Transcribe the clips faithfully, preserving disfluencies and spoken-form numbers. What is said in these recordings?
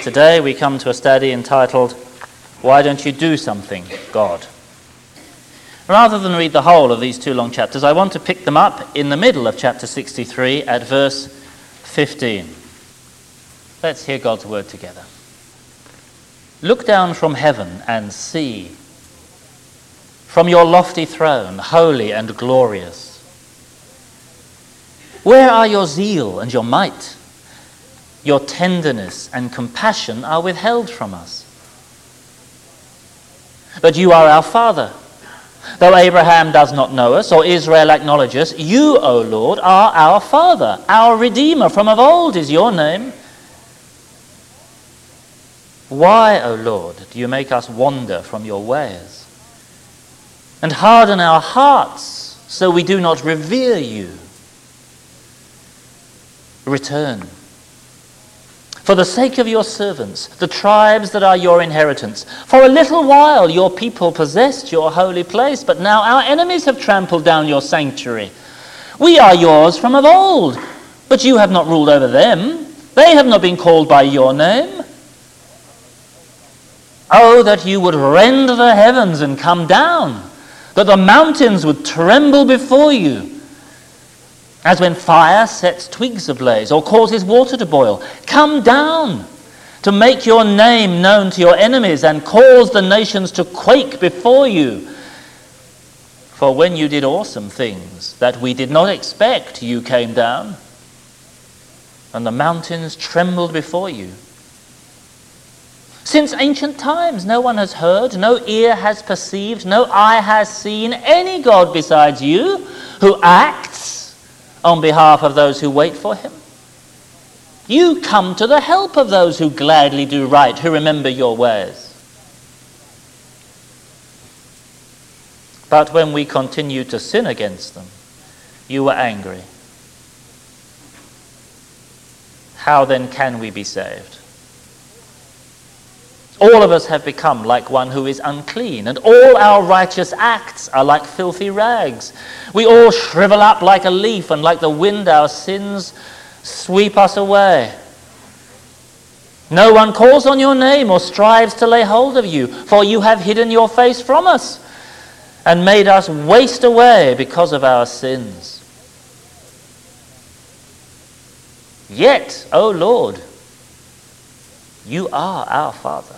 Today we come to a study entitled, Why Don't You Do Something, God? Rather than read the whole of these two long chapters, I want to pick them up in the middle of chapter sixty-three at verse fifteen. Let's hear God's word together. Look down from heaven and see, from your lofty throne, holy and glorious. Where are your zeal and your might? Your tenderness and compassion are withheld from us. But you are our Father. Though Abraham does not know us, or Israel acknowledge us, you, O Lord, are our Father. Our Redeemer from of old is your name. Why, O Lord, do you make us wander from your ways, and harden our hearts so we do not revere you? Return. For the sake of your servants, the tribes that are your inheritance, for a little while your people possessed your holy place, but now our enemies have trampled down your sanctuary. We are yours from of old, but you have not ruled over them. They have not been called by your name. Oh, that you would rend the heavens and come down, that the mountains would tremble before you. As when fire sets twigs ablaze or causes water to boil, come down to make your name known to your enemies and cause the nations to quake before you. For when you did awesome things that we did not expect, you came down, and the mountains trembled before you. Since ancient times, no one has heard, no ear has perceived, no eye has seen any God besides you who acts on behalf of those who wait for him. You come to the help of those who gladly do right, who remember your ways. But when we continue to sin against them, you were angry. How then can we be saved? All of us have become like one who is unclean, and all our righteous acts are like filthy rags. We all shrivel up like a leaf, and like the wind our sins sweep us away. No one calls on your name or strives to lay hold of you, for you have hidden your face from us and made us waste away because of our sins. Yet, O Lord, you are our Father.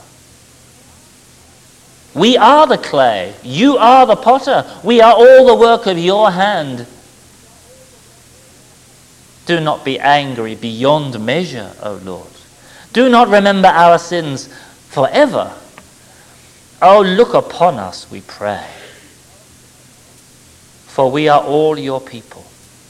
We are the clay, you are the potter, we are all the work of your hand. Do not be angry beyond measure, O Lord. Do not remember our sins forever. Oh, look upon us, we pray. For we are all your people.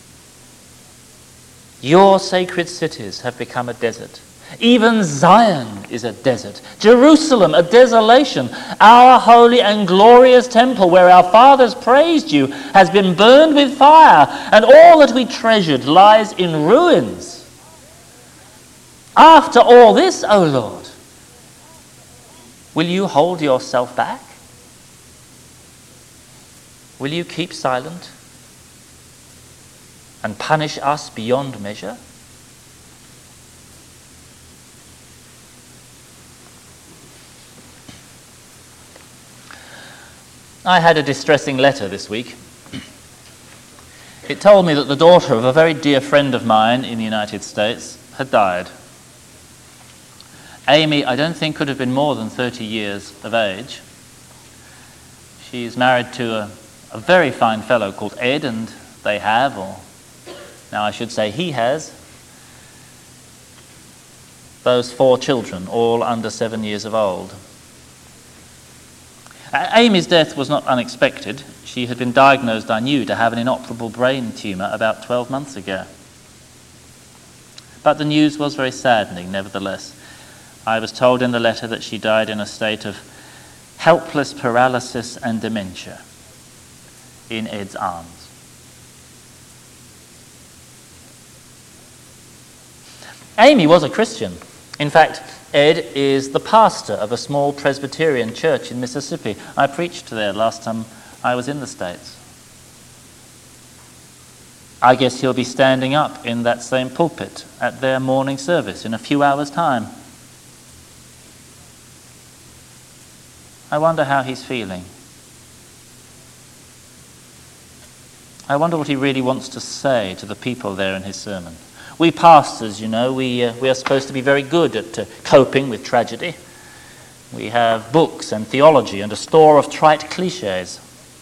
Your sacred cities have become a desert. Even Zion is a desert. Jerusalem, a desolation. Our holy and glorious temple where our fathers praised you has been burned with fire, and all that we treasured lies in ruins. After all this, O Lord, will you hold yourself back? Will you keep silent and punish us beyond measure? I had a distressing letter this week. It told me that the daughter of a very dear friend of mine in the United States had died. Amy, I don't think, could have been more than thirty years of age. She's married to a, a very fine fellow called Ed, and they have, or now I should say he has, those four children, all under seven years of old. Amy's death was not unexpected. She had been diagnosed, I knew, to have an inoperable brain tumour about twelve months ago. But the news was very saddening, nevertheless. I was told in the letter that she died in a state of helpless paralysis and dementia in Ed's arms. Amy was a Christian. In fact, Ed is the pastor of a small Presbyterian church in Mississippi. I preached there last time I was in the States. I guess he'll be standing up in that same pulpit at their morning service in a few hours' time. I wonder how he's feeling. I wonder what he really wants to say to the people there in his sermon. We pastors, you know, we, uh, we are supposed to be very good at uh, coping with tragedy. We have books and theology and a store of trite cliches.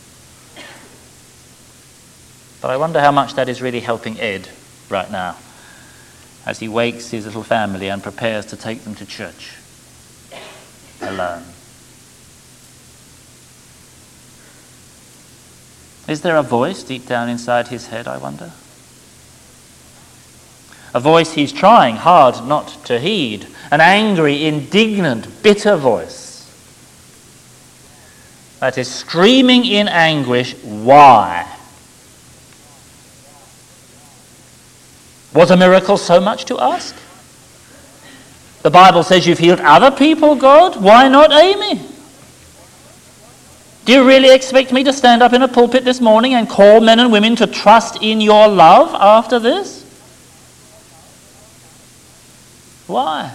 But I wonder how much that is really helping Ed right now, as he wakes his little family and prepares to take them to church alone. Is there a voice deep down inside his head, I wonder? A voice he's trying hard not to heed. An angry, indignant, bitter voice that is screaming in anguish, why? Was a miracle so much to ask? The Bible says you've healed other people, God. Why not Amy? Do you really expect me to stand up in a pulpit this morning and call men and women to trust in your love after this? Why?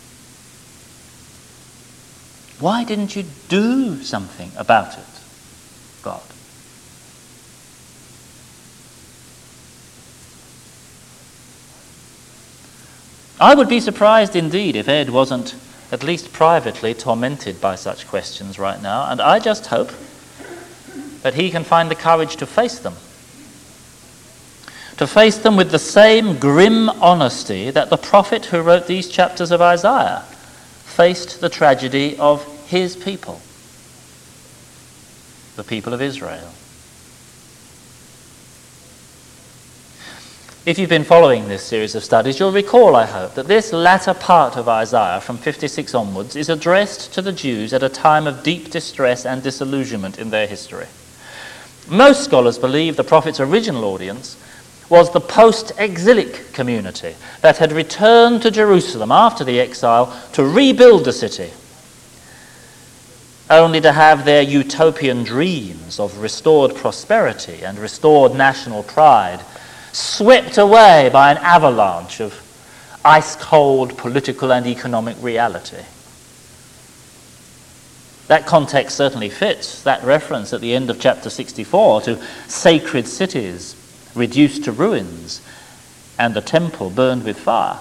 Why didn't you do something about it, God? I would be surprised indeed if Ed wasn't at least privately tormented by such questions right now, and I just hope that he can find the courage to face them. To face them with the same grim honesty that the prophet who wrote these chapters of Isaiah faced the tragedy of his people, the people of Israel. If you've been following this series of studies, you'll recall, I hope, that this latter part of Isaiah, from fifty-six onwards, is addressed to the Jews at a time of deep distress and disillusionment in their history. Most scholars believe the prophet's original audience was the post-exilic community that had returned to Jerusalem after the exile to rebuild the city, only to have their utopian dreams of restored prosperity and restored national pride swept away by an avalanche of ice-cold political and economic reality. That context certainly fits that reference at the end of chapter sixty-four to sacred cities reduced to ruins and the temple burned with fire.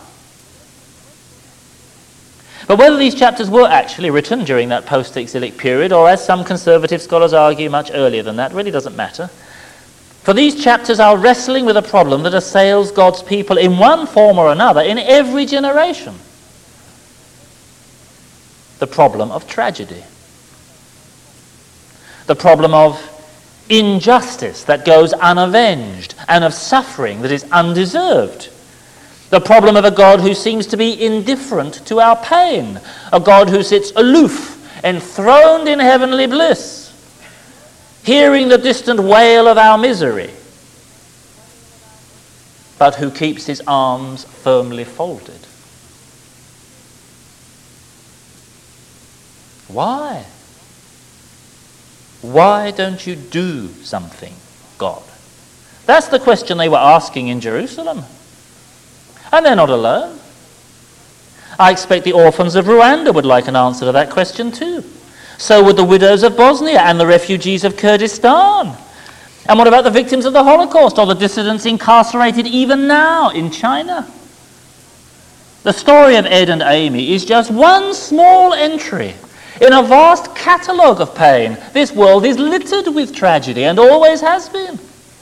But whether these chapters were actually written during that post-exilic period, or as some conservative scholars argue much earlier than that, really doesn't matter. For these chapters are wrestling with a problem that assails God's people in one form or another in every generation. The problem of tragedy. The problem of injustice that goes unavenged and of suffering that is undeserved. The problem of a God who seems to be indifferent to our pain. A God who sits aloof, enthroned in heavenly bliss, hearing the distant wail of our misery, but who keeps his arms firmly folded. Why? Why don't you do something, God? That's the question they were asking in Jerusalem. And they're not alone. I expect the orphans of Rwanda would like an answer to that question too. So would the widows of Bosnia and the refugees of Kurdistan. And what about the victims of the Holocaust or the dissidents incarcerated even now in China? The story of Ed and Amy is just one small entry in a vast catalogue of pain. This world is littered with tragedy and always has been.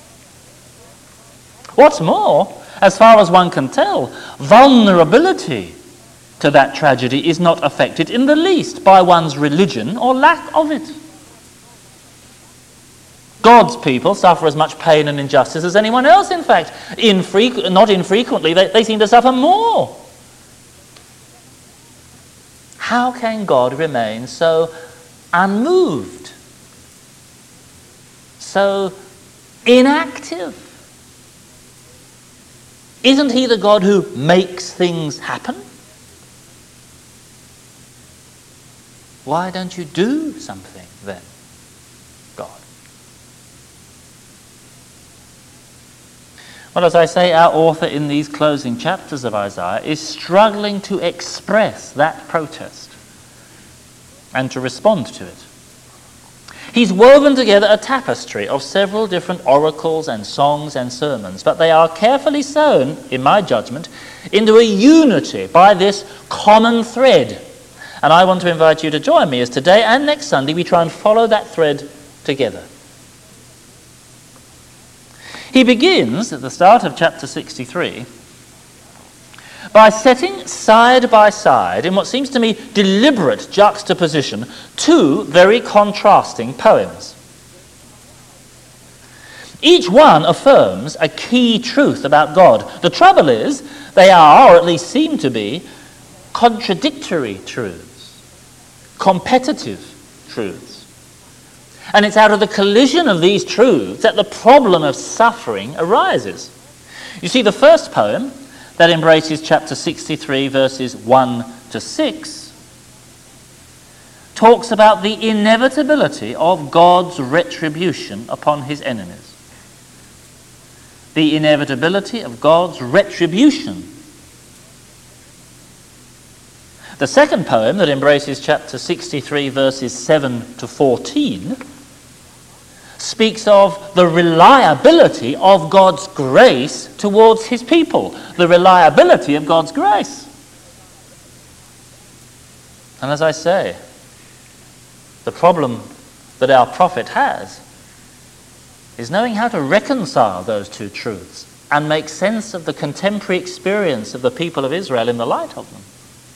What's more, as far as one can tell, vulnerability to that tragedy is not affected in the least by one's religion or lack of it. God's people suffer as much pain and injustice as anyone else, in fact. Infrequ- not infrequently, they, they seem to suffer more. How can God remain so unmoved, so inactive? Isn't he the God who makes things happen? Why don't you do something then, God? Well, as I say, our author in these closing chapters of Isaiah is struggling to express that protest and to respond to it. He's woven together a tapestry of several different oracles and songs and sermons, but they are carefully sewn, in my judgment, into a unity by this common thread. And I want to invite you to join me as today and next Sunday we try and follow that thread together. He begins at the start of chapter sixty-three by setting side by side, in what seems to me deliberate juxtaposition, two very contrasting poems. Each one affirms a key truth about God. The trouble is, they are, or at least seem to be, contradictory truths, competitive truths. And it's out of the collision of these truths that the problem of suffering arises. You see, the first poem, that embraces chapter sixty-three, verses one to six, talks about the inevitability of God's retribution upon his enemies. The inevitability of God's retribution. The second poem, that embraces chapter sixty-three, verses seven to fourteen, speaks of the reliability of God's grace towards his people. The reliability of God's grace. And as I say, the problem that our prophet has is knowing how to reconcile those two truths and make sense of the contemporary experience of the people of Israel in the light of them.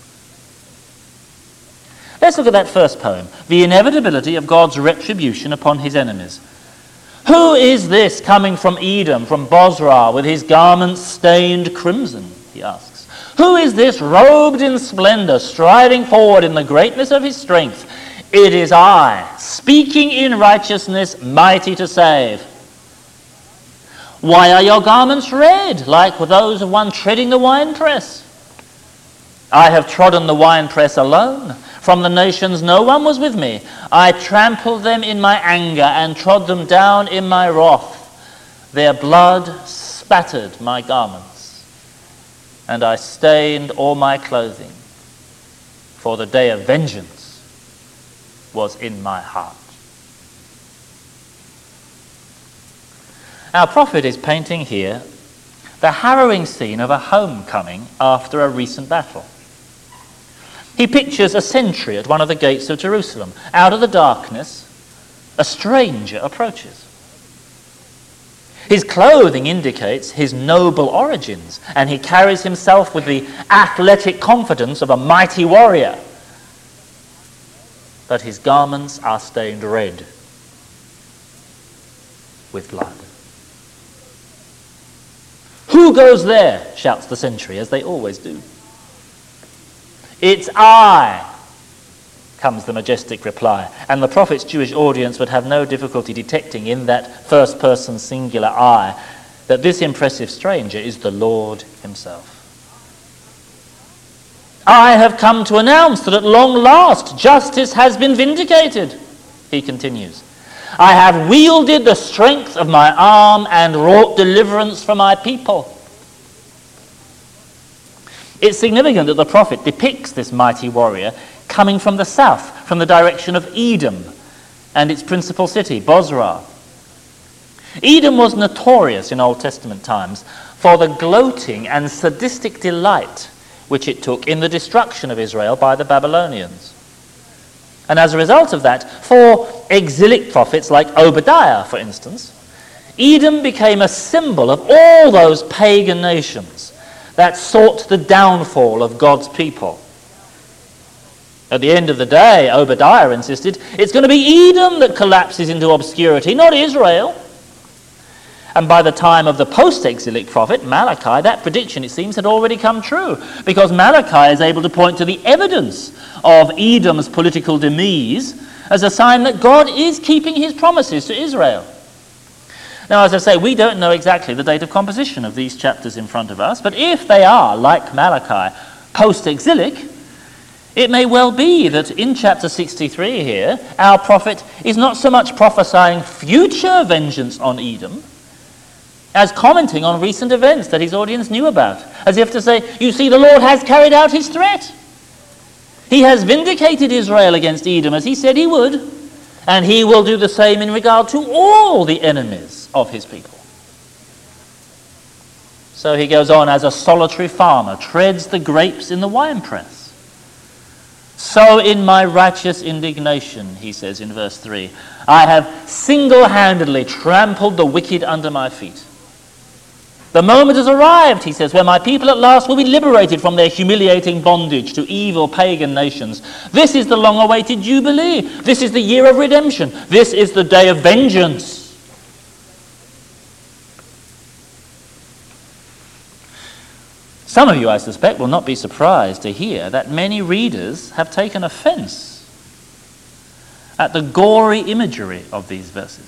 Let's look at that first poem, the inevitability of God's retribution upon his enemies. Who is this coming from Edom, from Bozrah, with his garments stained crimson, he asks. Who is this robed in splendor, striding forward in the greatness of his strength? It is I, speaking in righteousness, mighty to save. Why are your garments red, like those of one treading the winepress? I have trodden the winepress alone. From the nations no one was with me. I trampled them in my anger and trod them down in my wrath. Their blood spattered my garments, and I stained all my clothing, for the day of vengeance was in my heart. Our prophet is painting here the harrowing scene of a homecoming after a recent battle. He pictures a sentry at one of the gates of Jerusalem. Out of the darkness, a stranger approaches. His clothing indicates his noble origins, and he carries himself with the athletic confidence of a mighty warrior. But his garments are stained red with blood. Who goes there? Shouts the sentry, as they always do. It's I, comes the majestic reply, and the prophet's Jewish audience would have no difficulty detecting in that first-person singular I that this impressive stranger is the Lord himself. I have come to announce that at long last justice has been vindicated, he continues. I have wielded the strength of my arm and wrought deliverance for my people. It's significant that the prophet depicts this mighty warrior coming from the south, from the direction of Edom and its principal city, Bozrah. Edom was notorious in Old Testament times for the gloating and sadistic delight which it took in the destruction of Israel by the Babylonians. And as a result of that, for exilic prophets like Obadiah, for instance, Edom became a symbol of all those pagan nations that sought the downfall of God's people. At the end of the day, Obadiah insisted, it's going to be Edom that collapses into obscurity, not Israel. And by the time of the post-exilic prophet, Malachi, that prediction, it seems, had already come true, because Malachi is able to point to the evidence of Edom's political demise as a sign that God is keeping his promises to Israel. Now, as I say, we don't know exactly the date of composition of these chapters in front of us, but if they are, like Malachi, post-exilic, it may well be that in chapter sixty-three here, our prophet is not so much prophesying future vengeance on Edom as commenting on recent events that his audience knew about, as if to say, you see, the Lord has carried out his threat. He has vindicated Israel against Edom as he said he would, And he will do the same in regard to all the enemies of his people. So he goes on, as a solitary farmer treads the grapes in the winepress, so in my righteous indignation, he says in verse three, I have single-handedly trampled the wicked under my feet. The moment has arrived, he says, when my people at last will be liberated from their humiliating bondage to evil pagan nations. This is the long-awaited Jubilee. This is the year of redemption. This is the day of vengeance. Some of you, I suspect, will not be surprised to hear that many readers have taken offense at the gory imagery of these verses.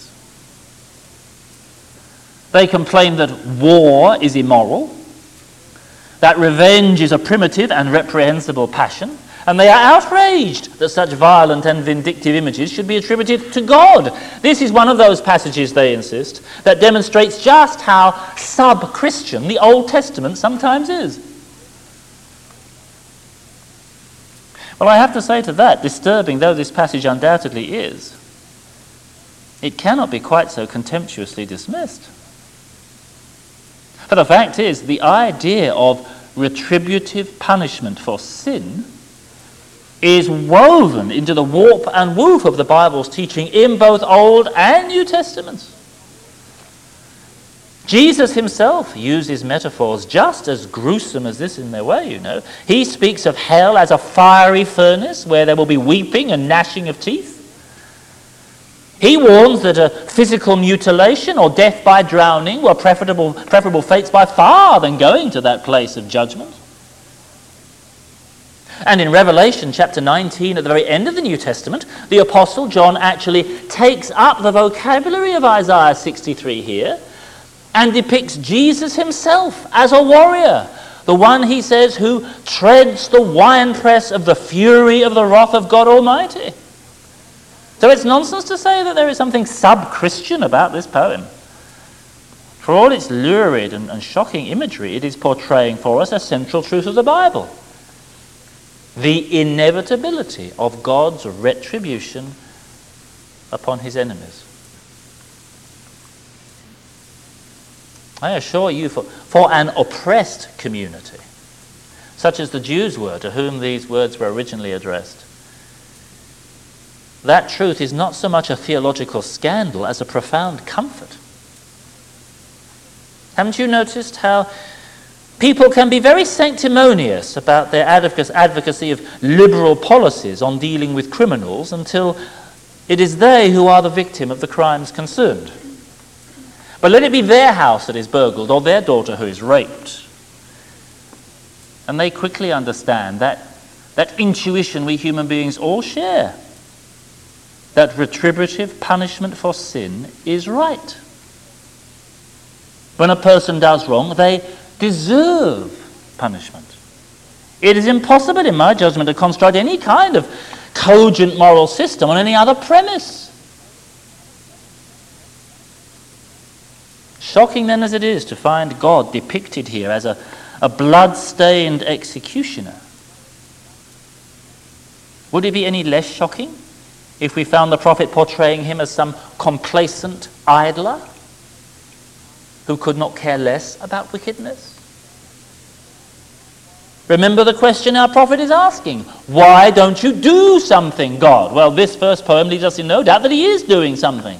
They complain that war is immoral, that revenge is a primitive and reprehensible passion, and they are outraged that such violent and vindictive images should be attributed to God. This is one of those passages, they insist, that demonstrates just how sub-Christian the Old Testament sometimes is. Well, I have to say to that, disturbing though this passage undoubtedly is, it cannot be quite so contemptuously dismissed. For the fact is, the idea of retributive punishment for sin is woven into the warp and woof of the Bible's teaching in both Old and New Testaments. Jesus himself uses metaphors just as gruesome as this in their way, you know. He speaks of hell as a fiery furnace where there will be weeping and gnashing of teeth. He warns that a physical mutilation or death by drowning were preferable, preferable fates by far than going to that place of judgment. And in Revelation chapter nineteen, at the very end of the New Testament, the Apostle John actually takes up the vocabulary of Isaiah sixty-three here and depicts Jesus himself as a warrior, the one, he says, who treads the winepress of the fury of the wrath of God Almighty. So it's nonsense to say that there is something sub-Christian about this poem. For all its lurid and, and shocking imagery, it is portraying for us a central truth of the Bible: the inevitability of God's retribution upon his enemies. I assure you, for, for an oppressed community, such as the Jews were to whom these words were originally addressed, that truth is not so much a theological scandal as a profound comfort. Haven't you noticed how people can be very sanctimonious about their advocacy of liberal policies on dealing with criminals until it is they who are the victim of the crimes concerned? But let it be their house that is burgled or their daughter who is raped, and they quickly understand that, that intuition we human beings all share, that retributive punishment for sin is right. When a person does wrong, they deserve punishment. It is impossible, in my judgment, to construct any kind of cogent moral system on any other premise. Shocking then as it is to find God depicted here as a, a blood-stained executioner, would it be any less shocking if we found the prophet portraying him as some complacent idler who could not care less about wickedness? Remember the question our prophet is asking. Why don't you do something, God? Well, this first poem leads us in no doubt that he is doing something.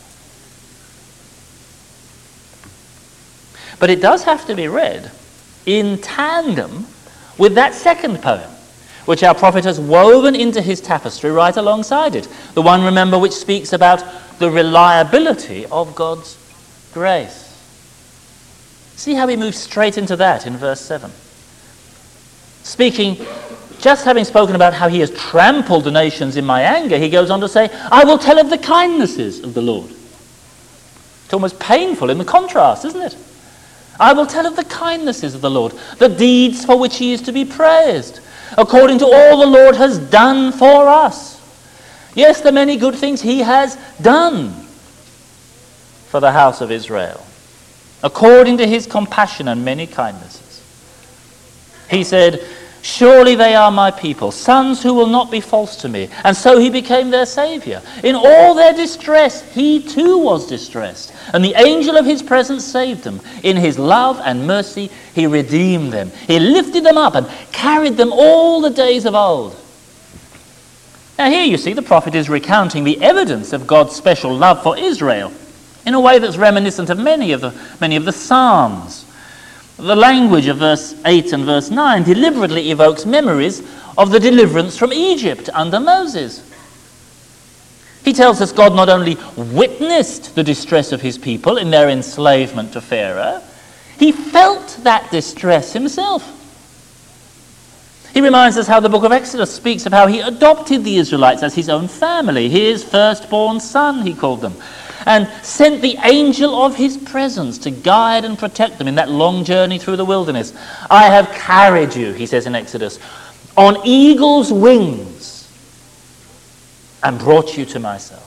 But it does have to be read in tandem with that second poem, which our prophet has woven into his tapestry right alongside it. The one, remember, which speaks about the reliability of God's grace. See how he moves straight into that in verse seven. Speaking, just having spoken about how he has trampled the nations in my anger, he goes on to say, I will tell of the kindnesses of the Lord. It's almost painful in the contrast, isn't it? I will tell of the kindnesses of the Lord, the deeds for which he is to be praised, according to all the Lord has done for us. Yes, the many good things he has done for the house of Israel, according to his compassion and many kindnesses. He said, Surely they are my people, sons who will not be false to me. And so he became their saviour. In all their distress, he too was distressed. And the angel of his presence saved them. In his love and mercy, he redeemed them. He lifted them up and carried them all the days of old. Now here you see the prophet is recounting the evidence of God's special love for Israel in a way that's reminiscent of many of the, many of the Psalms. The language of verse eight and verse nine deliberately evokes memories of the deliverance from Egypt under Moses. He tells us God not only witnessed the distress of his people in their enslavement to Pharaoh, he felt that distress himself. He reminds us how the book of Exodus speaks of how he adopted the Israelites as his own family, his firstborn son, he called them, and sent the angel of his presence to guide and protect them in that long journey through the wilderness. I have carried you, he says in Exodus, on eagle's wings and brought you to myself.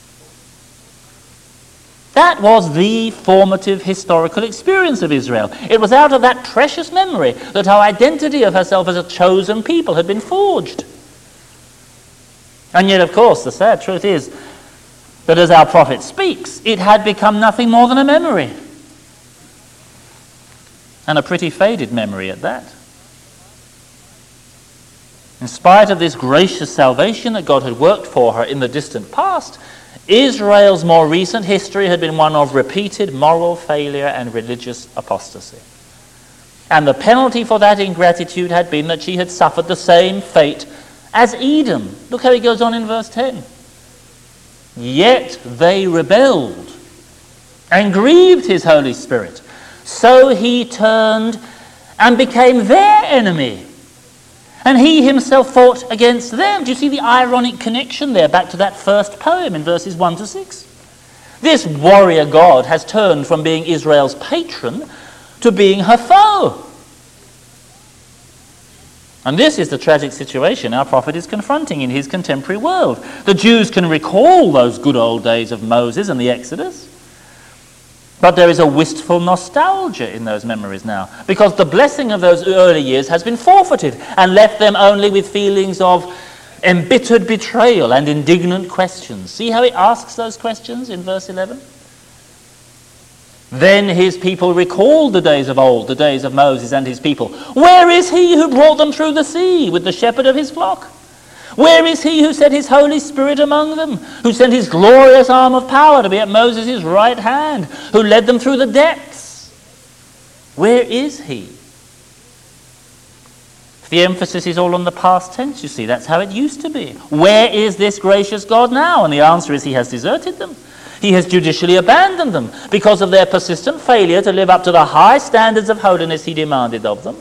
That was the formative historical experience of Israel. It was out of that precious memory that her identity of herself as a chosen people had been forged. And yet, of course, the sad truth is that as our prophet speaks, it had become nothing more than a memory. And a pretty faded memory at that. In spite of this gracious salvation that God had worked for her in the distant past, Israel's more recent history had been one of repeated moral failure and religious apostasy. And the penalty for that ingratitude had been that she had suffered the same fate as Edom. Look how it goes on in verse ten. Yet they rebelled and grieved his Holy Spirit. So he turned and became their enemy. And he himself fought against them. Do you see the ironic connection there back to that first poem in verses one to six? This warrior God has turned from being Israel's patron to being her foe. And this is the tragic situation our prophet is confronting in his contemporary world. The Jews can recall those good old days of Moses and the Exodus, but there is a wistful nostalgia in those memories now, because the blessing of those early years has been forfeited and left them only with feelings of embittered betrayal and indignant questions. See how he asks those questions in verse eleven? Then his people recalled the days of old, the days of Moses and his people. Where is he who brought them through the sea with the shepherd of his flock? Where is he who set his Holy Spirit among them, who sent his glorious arm of power to be at Moses' right hand, who led them through the depths? Where is he? The emphasis is all on the past tense, you see. That's how it used to be. Where is this gracious God now? And the answer is he has deserted them. He has judicially abandoned them because of their persistent failure to live up to the high standards of holiness he demanded of them.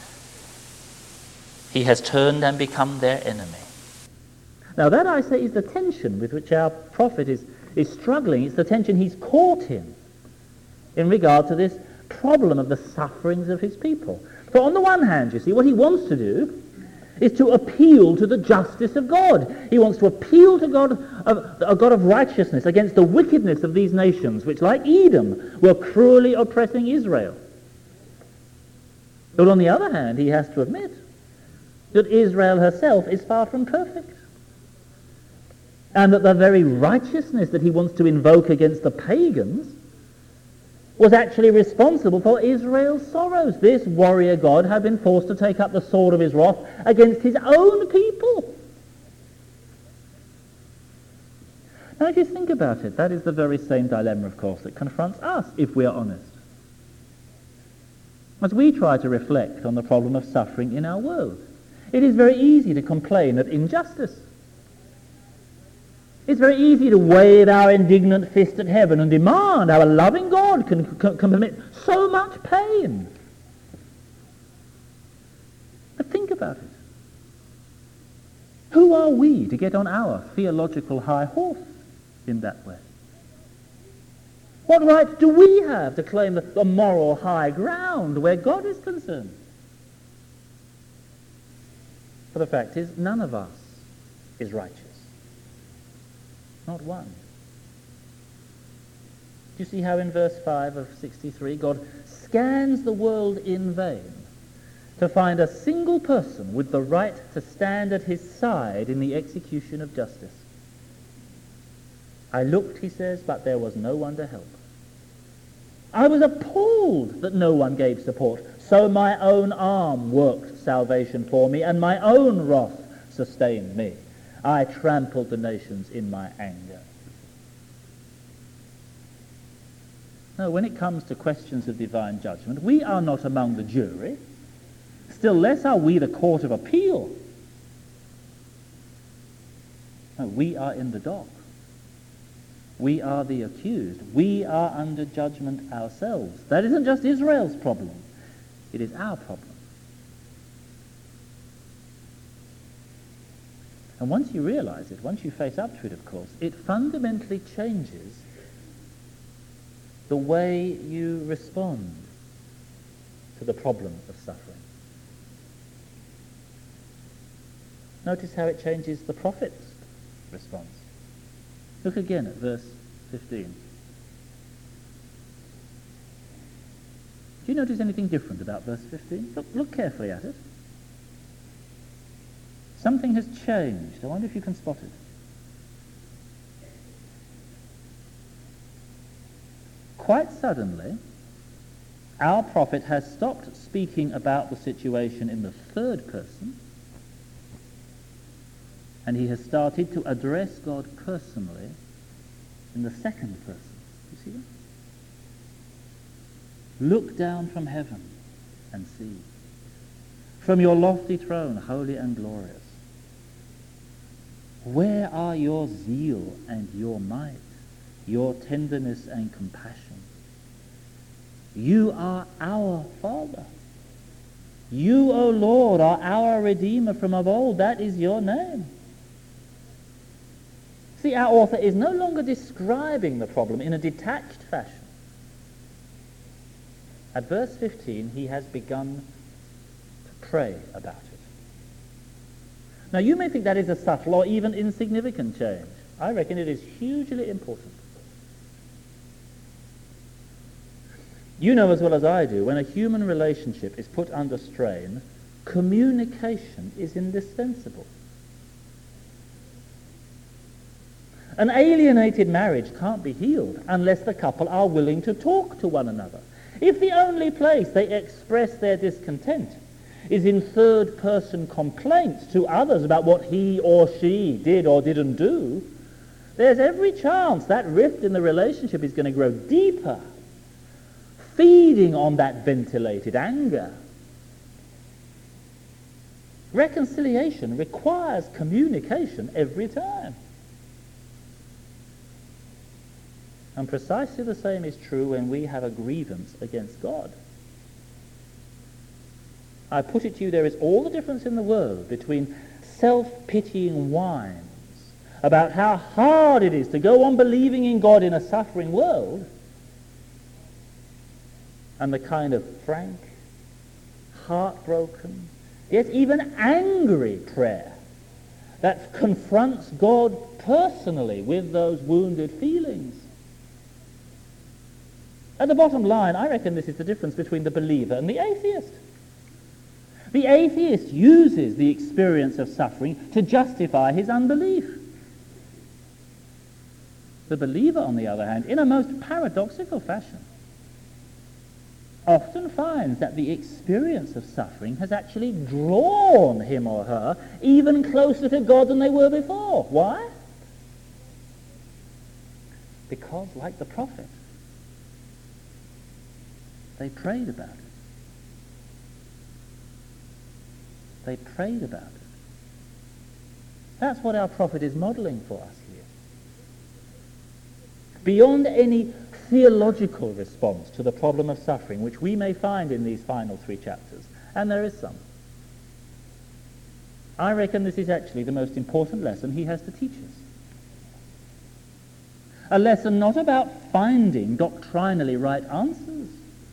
He has turned and become their enemy. Now that, I say, is the tension with which our prophet is, is struggling. It's the tension he's caught in in regard to this problem of the sufferings of his people. So on the one hand, you see, what he wants to do is to appeal to the justice of God. He wants to appeal to God, of, a God of righteousness against the wickedness of these nations, which, like Edom, were cruelly oppressing Israel. But on the other hand, he has to admit that Israel herself is far from perfect, and that the very righteousness that he wants to invoke against the pagans was actually responsible for Israel's sorrows. This warrior God had been forced to take up the sword of his wrath against his own people. Now, if you think about it, that is the very same dilemma, of course, that confronts us, if we are honest. As we try to reflect on the problem of suffering in our world, it is very easy to complain of injustice. It's very easy to wave our indignant fist at heaven and demand how a loving God can, can, can permit so much pain. But think about it. Who are we to get on our theological high horse in that way? What right do we have to claim the, the moral high ground where God is concerned? For the fact is, none of us is righteous. Not one. Do you see how in verse five of sixty-three God scans the world in vain to find a single person with the right to stand at his side in the execution of justice. I looked, he says, but there was no one to help. I was appalled that no one gave support, so my own arm worked salvation for me, and my own wrath sustained me. I trampled the nations in my anger. No, when it comes to questions of divine judgment, we are not among the jury. Still less are we the court of appeal. No, we are in the dock. We are the accused. We are under judgment ourselves. That isn't just Israel's problem. It is our problem. And once you realize it, once you face up to it, of course, it fundamentally changes the way you respond to the problem of suffering. Notice how it changes the prophet's response. Look again at verse fifteen. Do you notice anything different about verse fifteen? Look, look carefully at it. Something has changed. I wonder if you can spot it. Quite suddenly, our prophet has stopped speaking about the situation in the third person, and he has started to address God personally in the second person. You see that? Look down from heaven and see. From your lofty throne, holy and glorious. Where are your zeal and your might, your tenderness and compassion? You are our Father. You, O Lord, are our Redeemer from of old. That is your name. See, our author is no longer describing the problem in a detached fashion. At verse fifteen, he has begun to pray about it. Now, you may think that is a subtle or even insignificant change. I reckon it is hugely important. You know as well as I do, when a human relationship is put under strain, communication is indispensable. An alienated marriage can't be healed unless the couple are willing to talk to one another. If the only place they express their discontent is in third-person complaints to others about what he or she did or didn't do, there's every chance that rift in the relationship is going to grow deeper, feeding on that ventilated anger. Reconciliation requires communication every time. And precisely the same is true when we have a grievance against God. I put it to you, there is all the difference in the world between self-pitying whines about how hard it is to go on believing in God in a suffering world and the kind of frank, heartbroken, yet even angry prayer that confronts God personally with those wounded feelings. At the bottom line, I reckon this is the difference between the believer and the atheist. The atheist uses the experience of suffering to justify his unbelief. The believer, on the other hand, in a most paradoxical fashion, often finds that the experience of suffering has actually drawn him or her even closer to God than they were before. Why? Because, like the prophet, they prayed about it. They prayed about it. That's what our prophet is modeling for us here. Beyond any theological response to the problem of suffering, which we may find in these final three chapters, and there is some, I reckon this is actually the most important lesson he has to teach us. A lesson not about finding doctrinally right answers,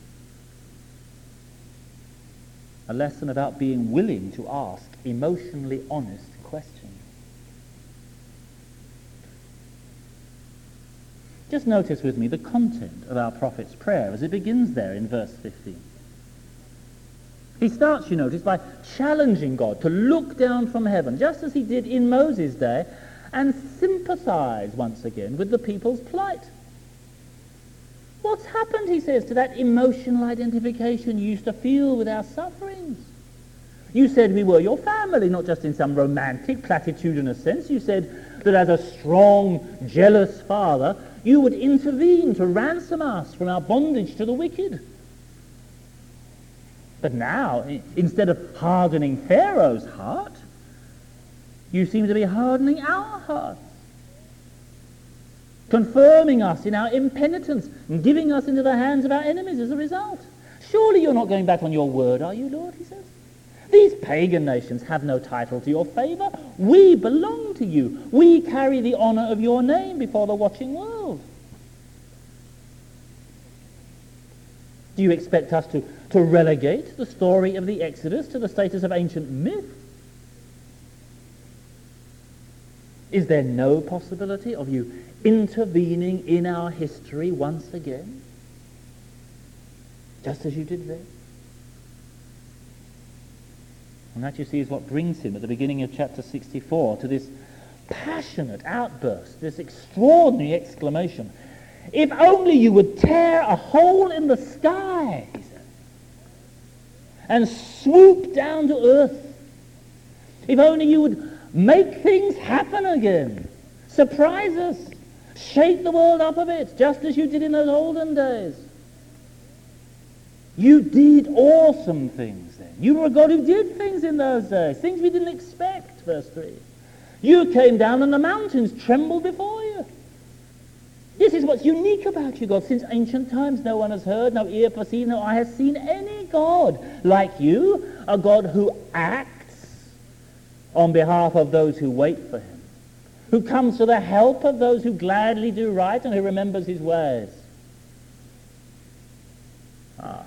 a lesson about being willing to ask emotionally honest questions. Just notice with me the content of our prophet's prayer as it begins there in verse fifteen. He starts, you notice, by challenging God to look down from heaven, just as he did in Moses' day, and sympathize once again with the people's plight. What's happened, he says, to that emotional identification you used to feel with our sufferings? You said we were your family, not just in some romantic, platitudinous sense. You said that as a strong, jealous father, you would intervene to ransom us from our bondage to the wicked. But now, instead of hardening Pharaoh's heart, you seem to be hardening our hearts, confirming us in our impenitence and giving us into the hands of our enemies as a result. Surely you're not going back on your word, are you, Lord? He says. These pagan nations have no title to your favor. We belong to you. We carry the honor of your name before the watching world. Do you expect us to, to relegate the story of the Exodus to the status of ancient myth? Is there no possibility of you intervening in our history once again, just as you did then? And that, you see, is what brings him at the beginning of chapter sixty-four to this passionate outburst, this extraordinary exclamation. If only you would tear a hole in the sky, he said, and swoop down to earth. If only you would make things happen again, surprise us, shake the world up a bit, just as you did in those olden days. You did awesome things then. You were a God who did things in those days, things we didn't expect, verse three. You came down and the mountains trembled before you. This is what's unique about you, God. Since ancient times, no one has heard, no ear perceived, no eye has seen any God like you, a God who acts on behalf of those who wait for him, who comes to the help of those who gladly do right and who remembers his ways. Ah.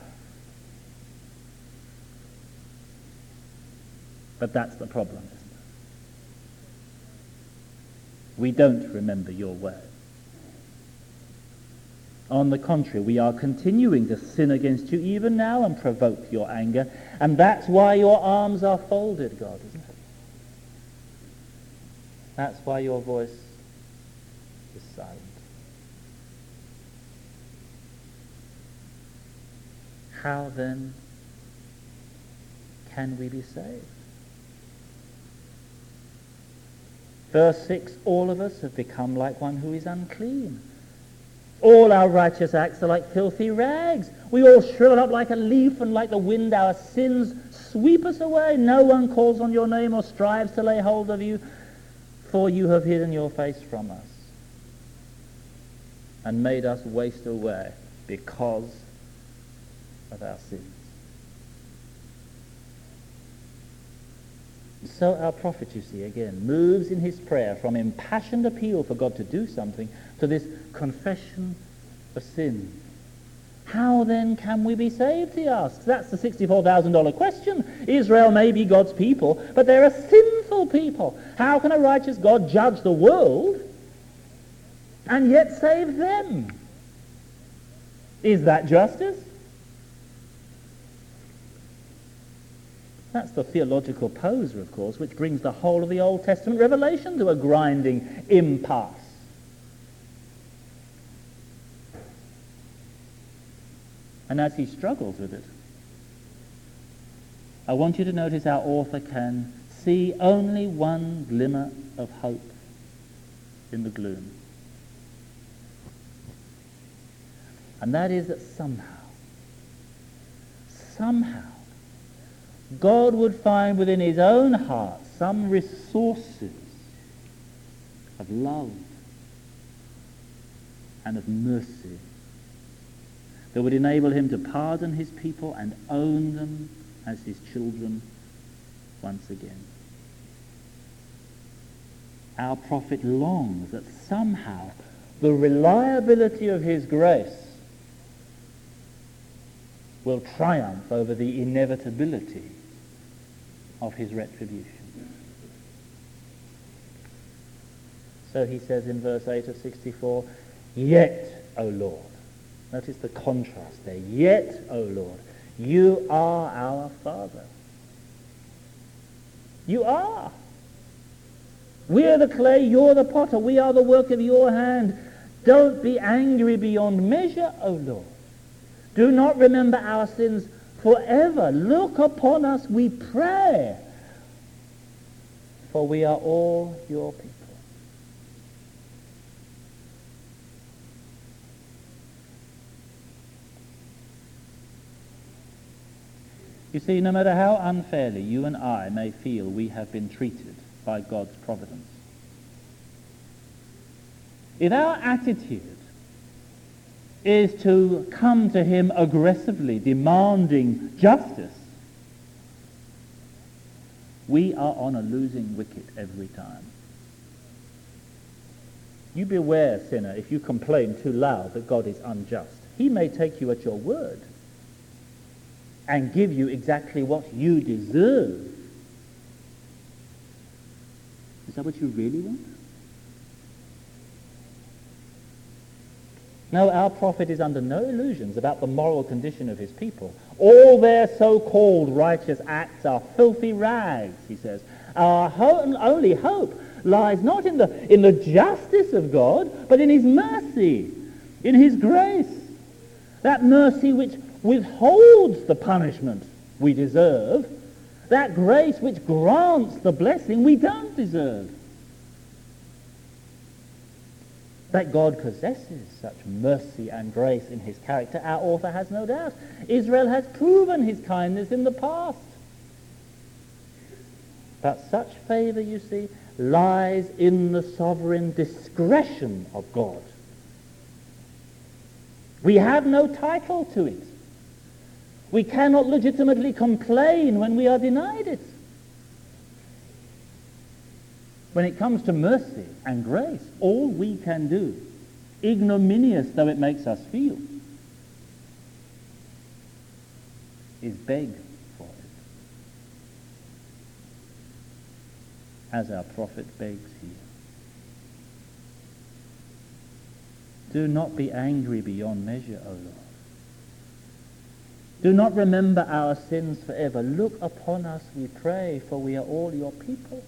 But that's the problem, isn't it? We don't remember your ways. On the contrary, we are continuing to sin against you even now and provoke your anger, and that's why your arms are folded, God, isn't it? That's why your voice is silent. How then can we be saved? Verse six, all of us have become like one who is unclean. All our righteous acts are like filthy rags. We all shrivel up like a leaf, and like the wind our sins sweep us away. No one calls on your name or strives to lay hold of you, for you have hidden your face from us and made us waste away because of our sins. So our prophet, you see, again, moves in his prayer from impassioned appeal for God to do something to this confession of sin. How then can we be saved, he asks. That's the sixty-four thousand dollars question. Israel may be God's people, but they're a sinful people. How can a righteous God judge the world and yet save them? Is that justice? That's the theological poser, of course, which brings the whole of the Old Testament revelation to a grinding impasse. And as he struggles with it, I want you to notice our author can see only one glimmer of hope in the gloom. And that is that somehow, somehow, God would find within his own heart some resources of love and of mercy that would enable him to pardon his people and own them as his children once again. Our prophet longs that somehow the reliability of his grace will triumph over the inevitability of his retribution. So he says in verse eight of sixty-four, yet, O Lord, notice the contrast there, yet, O Lord, You are our Father. You are. We're the clay, you're the potter. We are the work of your hand. Don't be angry beyond measure, O Lord. Do not remember our sins forever. Look upon us, we pray, for we are all your people. You see, no matter how unfairly you and I may feel we have been treated by God's providence, if our attitude is to come to him aggressively demanding justice, we are on a losing wicket every time. You beware, sinner, if you complain too loud that God is unjust. He may take you at your word and give you exactly what you deserve. Is that what you really want? No, our prophet is under no illusions about the moral condition of his people. All their so-called righteous acts are filthy rags, he says. Our ho- only hope lies not in the, in the justice of God, but in his mercy, in his grace. That mercy which withholds the punishment we deserve, that grace which grants the blessing we don't deserve. That God possesses such mercy and grace in his character, our author has no doubt. Israel has proven his kindness in the past. But such favor, you see, lies in the sovereign discretion of God. We have no title to it. We cannot legitimately complain when we are denied it. When it comes to mercy and grace, all we can do, ignominious though it makes us feel, is beg for it. As our prophet begs here. Do not be angry beyond measure, O Lord. Do not remember our sins forever. Look upon us, we pray, for we are all your people.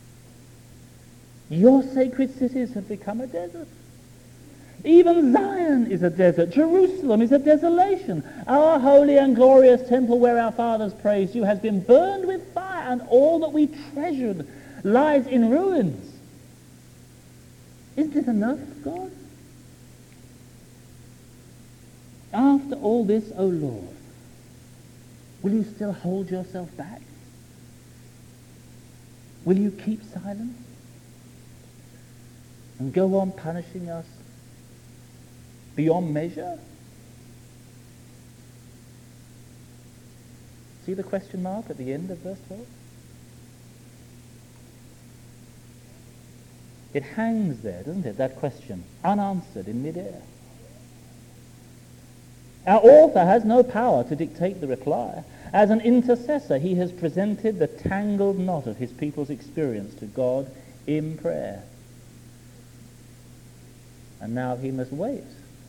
Your sacred cities have become a desert. Even Zion is a desert. Jerusalem is a desolation. Our holy and glorious temple where our fathers praised you has been burned with fire, and all that we treasured lies in ruins. Isn't it enough, God? After all this, O Lord, will you still hold yourself back? Will you keep silent and go on punishing us beyond measure? See the question mark at the end of verse twelve? It hangs there, doesn't it, that question, unanswered in midair. Our author has no power to dictate the reply. As an intercessor, he has presented the tangled knot of his people's experience to God in prayer. And now he must wait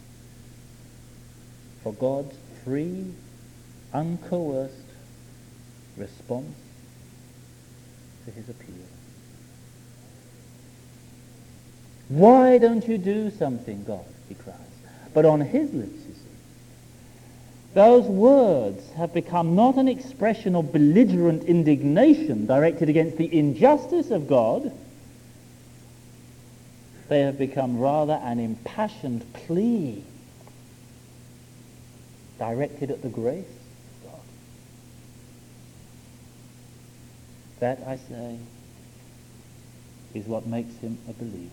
for God's free, uncoerced response to his appeal. Why don't you do something, God? He cries. But on his lips, you see, those words have become not an expression of belligerent indignation directed against the injustice of God. They have become rather an impassioned plea directed at the grace of God. That, I say, is what makes him a believer.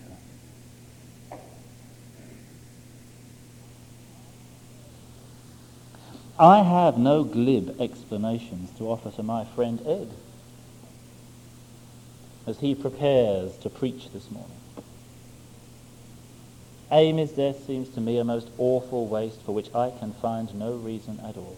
I have no glib explanations to offer to my friend Ed as he prepares to preach this morning. Amy's death seems to me a most awful waste for which I can find no reason at all.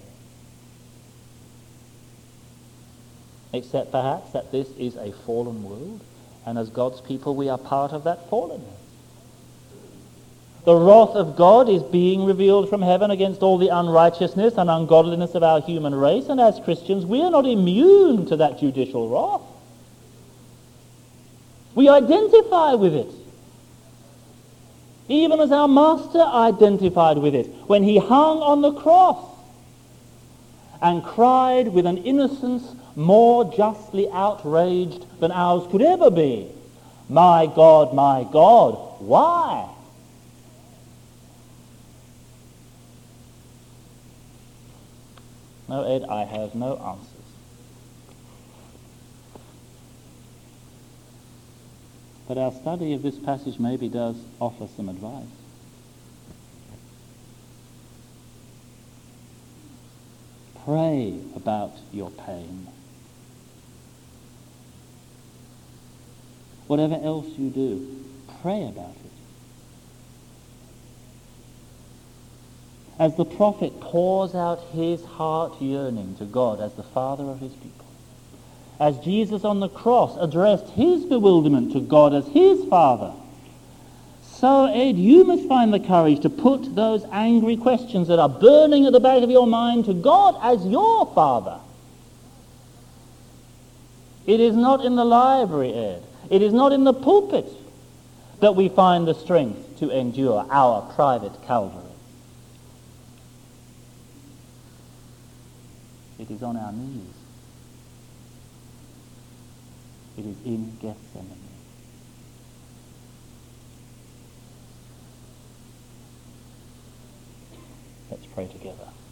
Except perhaps that this is a fallen world, and as God's people we are part of that fallenness. The wrath of God is being revealed from heaven against all the unrighteousness and ungodliness of our human race, and as Christians we are not immune to that judicial wrath. We identify with it, even as our Master identified with it when he hung on the cross and cried with an innocence more justly outraged than ours could ever be, "My God, my God, why?" No, Ed, I have no answers. But our study of this passage maybe does offer some advice. Pray about your pain. Whatever else you do, pray about it. As the prophet pours out his heart yearning to God as the Father of his people, as Jesus on the cross addressed his bewilderment to God as his Father, so, Ed, you must find the courage to put those angry questions that are burning at the back of your mind to God as your Father. It is not in the library, Ed. It is not in the pulpit that we find the strength to endure our private Calvary. It is on our knees. It is in Gethsemane. Let's pray together.